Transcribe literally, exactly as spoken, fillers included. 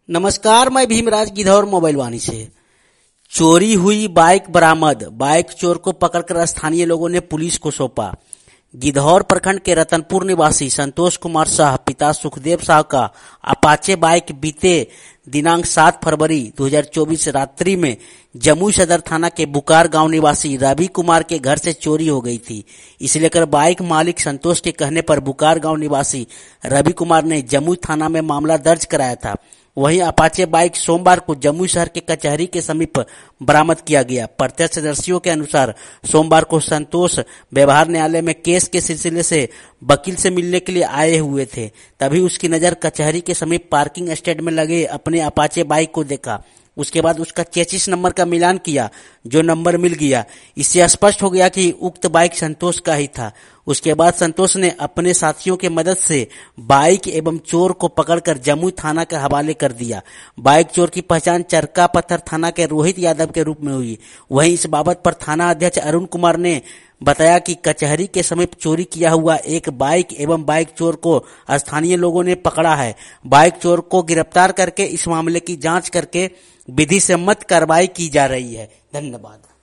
नमस्कार, मैं भीमराज गिधौर मोबाइल वाणी से। चोरी हुई बाइक बरामद। बाइक चोर को पकड़कर स्थानीय लोगों ने पुलिस को सौंपा। गिधौर प्रखंड के रतनपुर निवासी संतोष कुमार शाह पिता सुखदेव शाह का अपाचे बाइक बीते दिनांक सात फरवरी दो हज़ार चौबीस रात्रि में जमुई सदर थाना के बुकार गांव निवासी रवि कुमार के घर से चोरी हो गई थी। इसे लेकर बाइक मालिक संतोष के कहने पर बुकार गांव निवासी रवि कुमार ने जमुई थाना में मामला दर्ज कराया था। वहीं अपाचे बाइक सोमवार को जमुई शहर के कचहरी के समीप बरामद किया गया। प्रत्यक्षदर्शियों के अनुसार सोमवार को संतोष व्यवहार न्यायालय में केस के सिलसिले से वकील से मिलने के लिए आए हुए थे। तभी उसकी नजर कचहरी के समीप पार्किंग स्टैंड में लगे अपने अपाचे बाइक को देखा। उसके बाद उसका चेसिस नंबर का मिलान किया, जो नंबर मिल गया। इससे स्पष्ट हो गया कि उक्त बाइक संतोष का ही था। उसके बाद संतोष ने अपने साथियों के मदद से बाइक एवं चोर को पकड़कर जमुई थाना के हवाले कर दिया। बाइक चोर की पहचान चरका पत्थर थाना के रोहित यादव के रूप में हुई। वहीं इस बाबत पर थाना अध्यक्ष अरुण कुमार ने बताया कि कचहरी के समीप चोरी किया हुआ एक बाइक एवं बाइक चोर को स्थानीय लोगों ने पकड़ा है। बाइक चोर को गिरफ्तार करके इस मामले की जांच करके विधि सम्मत कार्रवाई की जा रही है। धन्यवाद।